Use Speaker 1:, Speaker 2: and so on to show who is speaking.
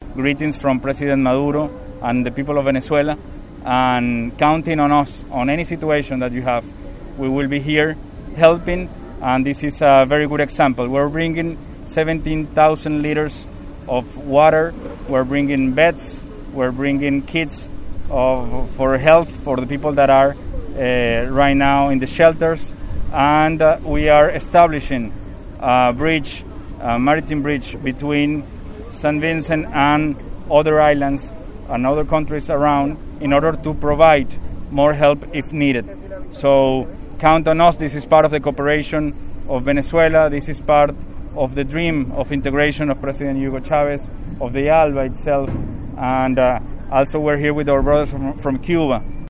Speaker 1: greetings from President Maduro and the people of Venezuela, and counting on us on any situation that you have. We will be here helping, and this is a very good example. We're bringing 17,000 liters of water, we're bringing beds, we're bringing kits for health for the people that are right now in the shelters, and we are establishing a bridge, a maritime bridge between St. Vincent and other islands and other countries around in order to provide more help if needed. So count on us. This is part of the cooperation of Venezuela. This is part of the dream of integration of President Hugo Chavez, of the ALBA itself, and also we're here with our brothers from Cuba.